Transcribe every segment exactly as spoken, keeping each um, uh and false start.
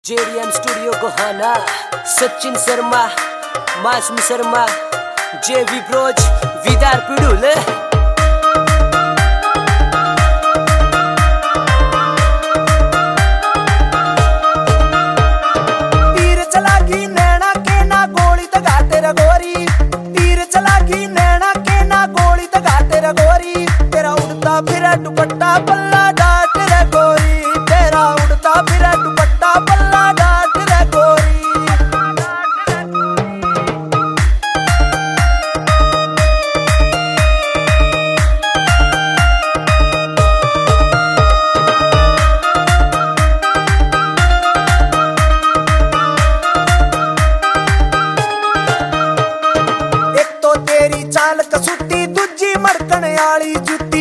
JDM studio Gohana, Sachin Sharma, Masoom Sharma, जे विब्रोज, विदार पिडुल। तीर चलागी नैना के ना गोली तगा तेरा गोरी, तीर चलागी नैना के ना गोली तगा तेरा गोरी। तेरा उड़ता फिरा दुपट्टा पल्ला डाट रे गोरी, तेरा उड़ता फिरा दुपट्टा पल्ला डाट रे गोरी। एक तो तेरी चाल कसूती, दूजी मड़कण आली जुती।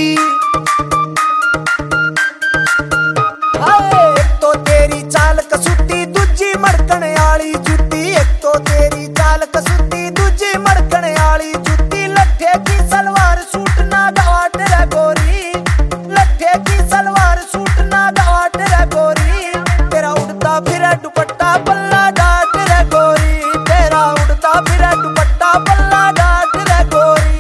एक तो तेरी चाल कसूती, दूजी मड़कण आली जुती। एक तो तेरी चाल कसूती, दूजी मड़कण आली जुती। लट्ठे की सलवार सूट ना गाट रे गोरी, लट्ठे की सलवार सूट ना गाट रे गोरी। तेरा उड़ता फिरा दुपट्टा पल्ला डाट रे गोरी, तेरा उड़ता फिरा दुपट्टा पल्ला डाट रे गोरी।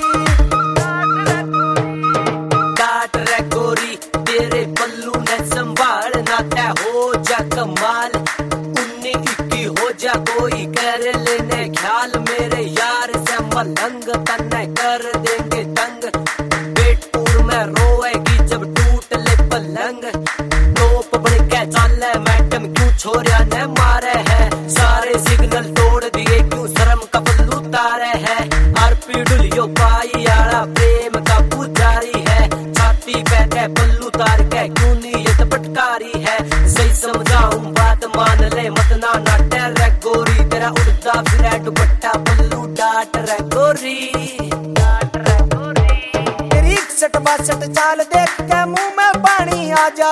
डाट रे गोरी, तेरे पल्लू ने संभालना तै हो जा कमाल। उन्नी इक्की हो जा कोई कर लेने ख्याल, मेरे यार से मलंग तन्ने कर देंगे तंग। पेटपुर में रोएगी जब टूट ले पलंग। टोप बड़ के चाले मैडम क्यों छोरिया ने मारे है, सारे सिग्नल तोड़ दिए क्यों शर्म का पल्लू तारे है। आरपी डुलियो पाई आला प्रेम का पुजारी है, छाती पे के पल्लू तार के क्यों नीयत पटकारी है। सही समझाऊं बात मान ले मत ना नाटे रे गोरी, तेरा उड़ता फिरे दुपट्टा पल्लू डाट रे गोरी, डाट रे गोरी। तेरी इकसठ बासठ चाल देख के मुंह में पानी आ जा,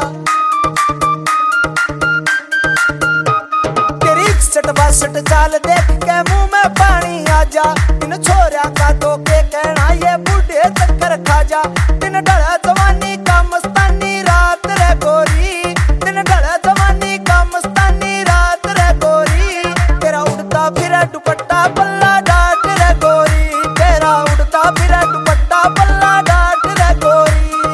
तेरी इकसठ बासठ चाल देख के मुंह में पानी आ जा। इन छोरिया का तो के कहना ये बूढ़े चक्कर खा जा। दिन ढला जवानी का मस्तानी रात रे गोरी, दिन ढला जवानी का मस्तानी रात रे गोरी। तेरा उड़ता फिरा दुपट्टा पल्ला डाट रे गोरी, तेरा उड़ता फिरा दुपट्टा पल्ला डाट रे गोरी।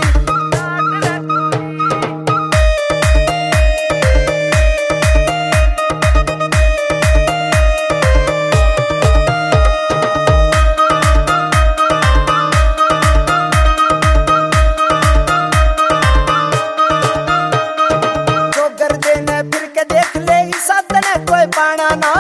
जो गर्दे ने फिर के देख ले इस ने कोई पाना ना,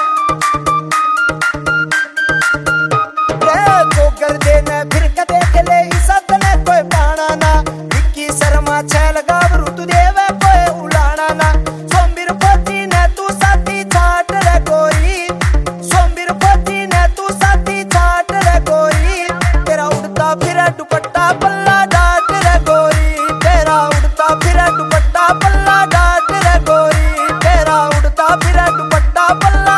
जो गर्दे ने फिर के देख ले इस ने कोई पाना ना। विक्की शर्मा छैल गाभरू तू देवे कोई उलाना ना। सोमवीर पोती ने तू साथी छाट रे गोरी, सोमवीर पोती ने तू साथी छाट रे गोरी। तेरा उड़ता फिरा दुपट्टा पल्ला डाट रे गोरी, तेरा उड़ता फिरा दुपट्टा पल्ला डाट रे गोरी, तेरा उड़ता फिरा दुपट्टा पल्ला